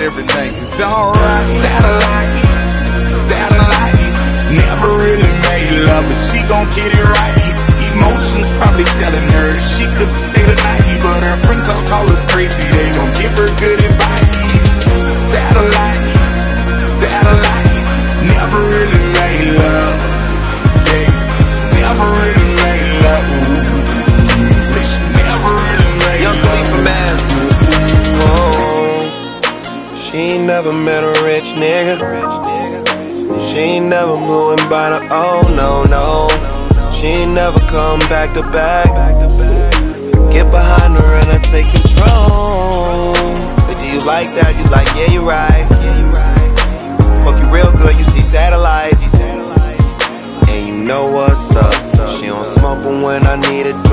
everything's alright. Satellite, never really made love, but she gon' get it right. Emotions probably telling her she could stay tonight, but her friends all call us crazy, they gon' give her good advice. Satellite, never really made love. Yeah, never really made love. Never really made Young love. Khalifa, man. Oh, she ain't never met a rich nigga. She ain't never moving by the, oh no, no. She ain't never come back to back. Get behind her and I take control. But do you like that? You like, yeah, you're right. Fuck you real good, you see satellites. And you know what's up. She don't smoke 'em when I need it.